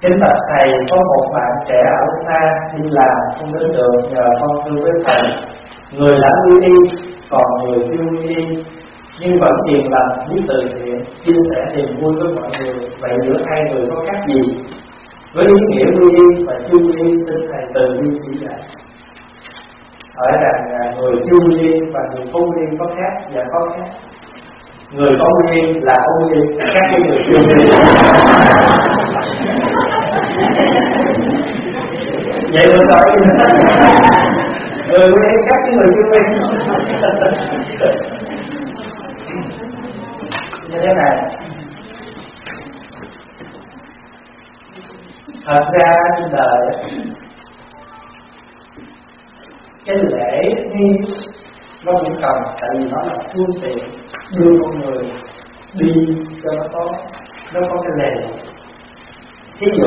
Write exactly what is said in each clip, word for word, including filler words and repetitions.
Kính bạch thầy, có một bạn trẻ ở xa đi làm không đến được, nhờ con thưa với thầy. Người đã quy y, còn người chưa quy y, nhưng vẫn hiền lành biết từ thiện, chia sẻ niềm vui với mọi người. Vậy giữa hai người có khác gì? Với ý nghĩa quy y và chưa quy y, xin thầy từ bi chỉ dạy. Hỏi rằng người chưa quy y và người có quy y có khác? Và có khác. Người có quy y là có quy y, khác với người chưa quy y. Vậy rồi rồi người quy y khác với người chưa quy y. Như thế này, thật ra trên đời cái lễ nghi nó cũng cần, tại vì nó là phương tiện đưa con người đi cho nó có nó có cái lề. Ví dụ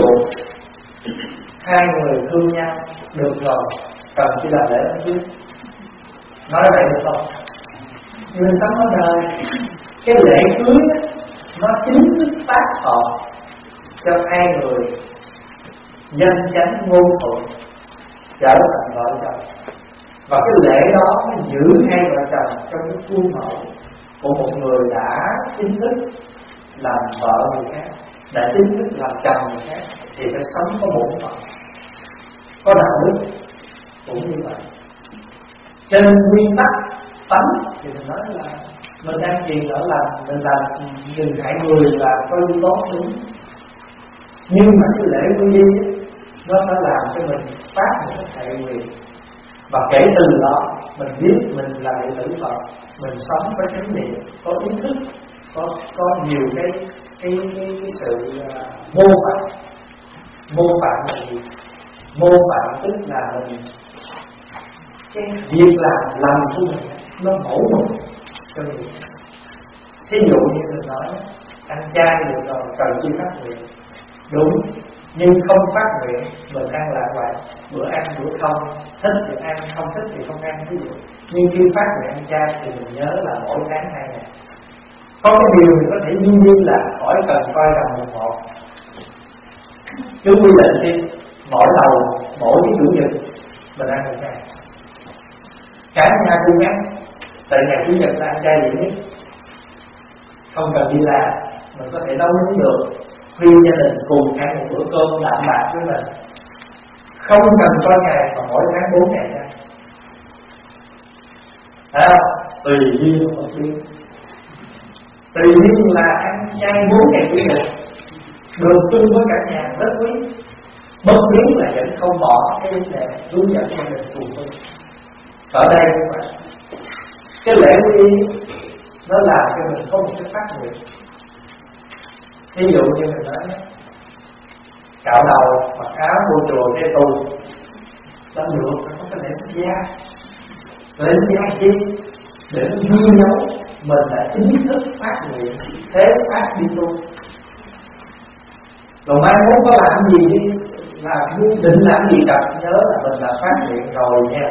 hai người thương nhau được rồi, cần chỉ là lễ đó chứ. Nói vậy được không? Nhưng sống ở đời, cái lễ cưới đó, nó chính thức tác họ cho hai người danh chánh ngôn thuận trở thành vợ chồng. Và cái lễ đó nó giữ hai vợ chồng trong cái khuôn mẫu của một người đã chính thức làm vợ người khác, đã chính thức làm chồng người khác, thì phải sống có bổn phận, có đạo đức cũng như vậy. Trên nguyên tắc tánh thì mình nói là mình đang thiền ở làm, mình làm đừng hại người là coi như tốt đúng. Nhưng mà cái lễ quy y nó sẽ làm cho mình phát một cái hệ quyền. Và kể từ đó mình biết mình là đệ tử Phật, mình sống với chánh niệm, có ý thức, có có nhiều cái cái cái, cái sự uh, mô phạm. Mô phạm là gì? Mô phạm tức là mình cái việc làm làm của mình nó mẫu mực cho người. Thí dụ như mình nói ăn chay được rồi, cần chi phát nguyện, đúng. Nhưng không phát nguyện, mình ăn lạc vậy, bữa ăn bữa không, thích thì ăn, không thích thì không ăn, ví dụ. Nhưng khi phát nguyện ăn chay thì mình nhớ là mỗi tháng hai ngày. Có cái điều mình có thể duy nhiên là khỏi cần coi đồng một một. Cứ quy định đi, mỗi đầu, mỗi cái chủ nhật mình ăn một chay. Cả nhà cùng ăn, tại ngày chủ nhật là ăn chay gì nhất. Không cần đi làm, mình có thể nấu nướng được, khuyên gia đình cùng ăn một bữa cơm đạm bạc với mình. Không cần coi ngày mà mỗi tháng bốn ngày ra. Thấy không? Tùy duyên một duyên. Tùy duyên là ăn chay bốn ngày chủ nhật, được chung với cả nhà rất quý. Bất biến là vẫn không bỏ cái vấn đề hướng dẫn gia đình cùng tôi. Ở đây các bạn, cái lễ quy y nó làm cho mình có một cái phát nguyện. Ví dụ như mình nói cạo đầu, mặc áo, vô chùa, cái tu, đó được, nó có cái lễ xuất gia. Lễ xuất gia chi? Để nó ghi dấu mình đã chính thức phát nguyện, thế phát đi tu. Rồi mai mốt có làm gì đi, làm định làm gì gặp nhớ là mình đã phát nguyện rồi nha.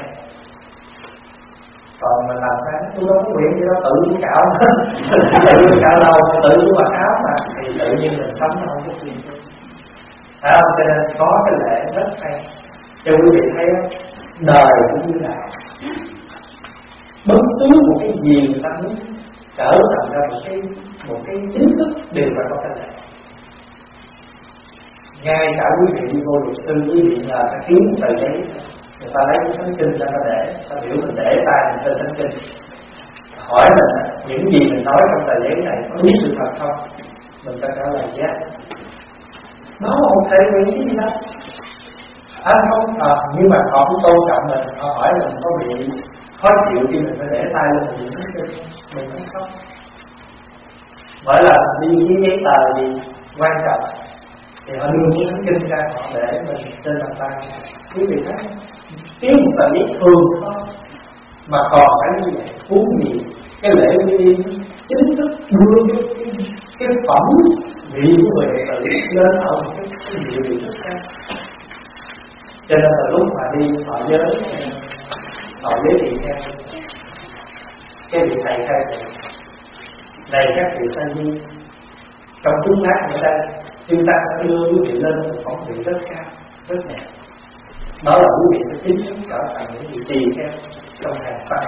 Còn mình làm sao tôi đâu có nguyện gì đó, tự đi cạo tự đi cạo đầu, tự đi mặc áo mà, thì tự nhiên mình sống nó không có gì. Phải không? Cho nên có cái lễ rất hay cho quý vị thấy đời cũng như là bất cứ một cái gì người ta muốn trở thành ra một cái một cái chính thức đều phải có cái lễ. Ngay cả quý vị đi vô luật sư, quý vị nhờ ta ký một tờ giấy, người ta lấy cái thánh kinh ra ta để, ta biểu mình để tay mình trên thánh kinh, hỏi mình những gì mình nói trong tờ giấy này có biết sự thật không? Mình ta trả lời yes. Nó không thể nguyện gì đâu. À không, à, nhưng mà họ cũng tôn trọng mình, họ hỏi mình có bị khó chịu khi mình phải để tay lên mình thánh kinh, mình nói không. Bởi là đi với giấy tờ gì quan trọng thì họ đưa cái thánh kinh ra, họ để mình trên bàn tay. Quý vị thấy ký một tờ giấy thường thôi mà còn phải như vậy, cuốn gì cái lễ quy y chính thức đưa cái, cái, cái phẩm vị của người đệ tử lên ở một cái, cái địa vị rất cao. Cho nên là lúc mà đi họ giới họ giới thiệu theo cái vị thầy khai này, này các vị sa di, trong chúng lát ở đây chúng ta sẽ đưa quý vị lên một phóng vị rất cao, rất đẹp. Đó là quý vị sẽ chính thức trở thành những vị trì kheo trong hàng Phật.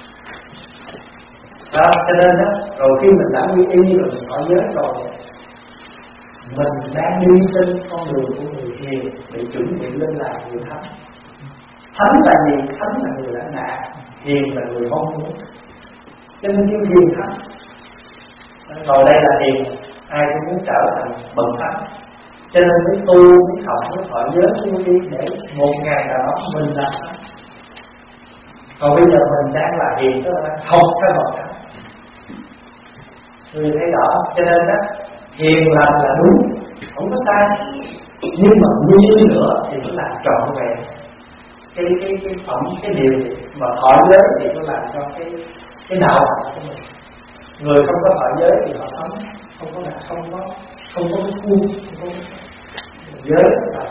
Đó, cho nên đó, rồi khi mình đã quy y rồi mình khỏi giới rồi, mình đang đi trên con đường của người hiền để chuẩn bị lên làm người thánh. Thánh là gì? Thánh là người lãnh đạo, hiền là người mong muốn. Cho nên kêu hiền thánh. Ngồi đây là hiền, ai cũng muốn trở thành bậc thánh. Cho nên mới tu, mới học, mới thọ giới, mới đi để một ngày nào đó mình là thánh. Còn bây giờ mình đang là hiền, tức là học cái bậc thánh. Người thấy rõ, cho nên đó hiền lành là đúng, không có sai. Nhưng mà nguyên nữa thì nó làm trọn vẹn cái cái cái phẩm cái điều mà thọ giới thì nó làm cho cái cái đạo của mình. Người không có thọ giới thì họ sống không có là không có không có cái khuôn, không có giới là